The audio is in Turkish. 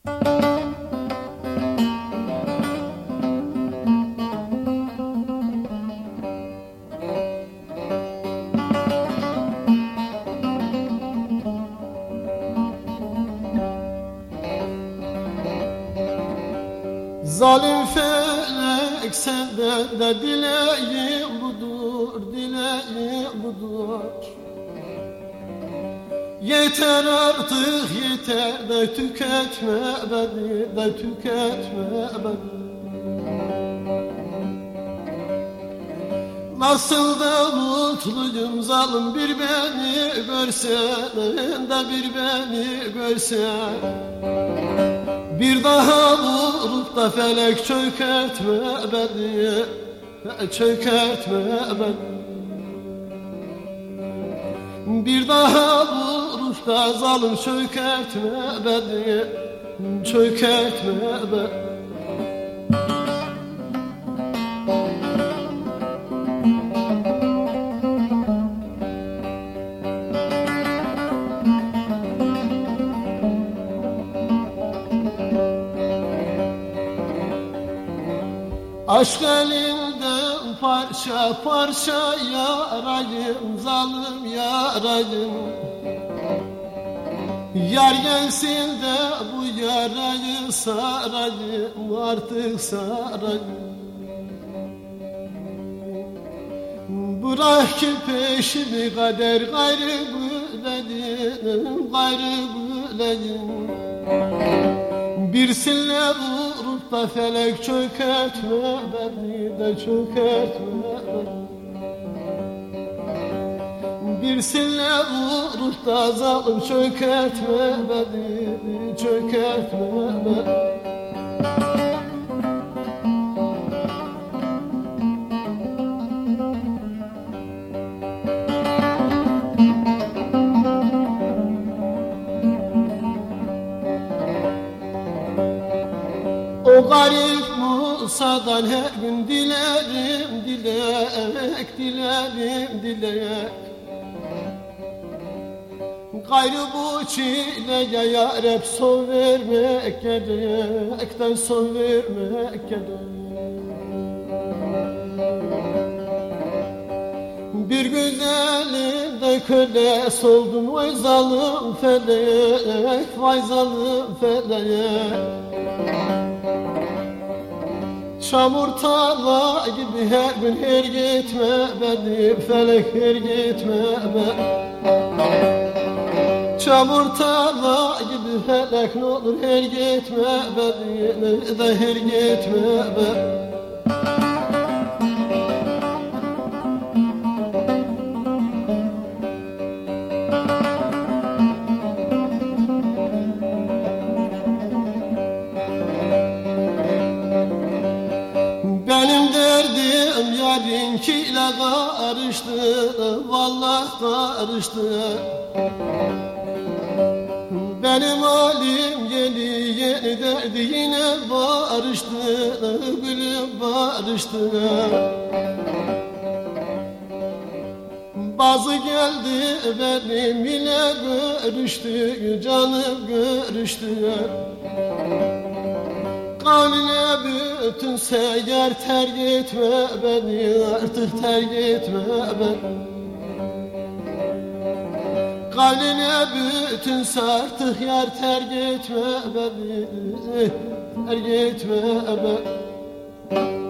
Zalim felek senden de dileğim budur, dileğim budur. Yeter artık yeter de tüketme beni, de tüketme beni. Nasıl da mutluyum zalim bir beni görsen, de bir beni görsen. Bir daha vurup da felek çökertme beni, çökertme beni. Bir daha vurup da zalim çökertme beni, çökertme beni. Aşk elinden parça parça yarayım, zalim yarayım. Yar gelsin de bu yarayı sarayım, artık sarayım. Bırak ki peşimi kader gayrı güledim, gayrı güledim. Birsinle vurup da felek çökertme beni, de çökertme beni. Birsinle vurup da zalim çökertme beni, çökertme beni. O garip Musa'dan her gün dilerim, dilek, dilerim, dilek. Gayrı bu çileye yar hep son vermek gerekten, son vermek gerek. Bir güzelim de köles oldum, vay zalim felek, vay zalim felek. Çamur tarla gibi her gün her gitme beni, felek her gitme beni. Çamur tarla gibi felek ne olur her gitme beni, de her gitme beni. Benim derdim yarinkiyle karıştı, vallahi karıştı. Benim halim yeni yeni derdi yine barıştı, gülüm barıştı. Bazı geldi benim ile görüştü, canım görüştü. Kavline bütün seyer terk etme beni, artık terk etme beni. Kavline bütün sartık yar terk etme beni, terk etme beni.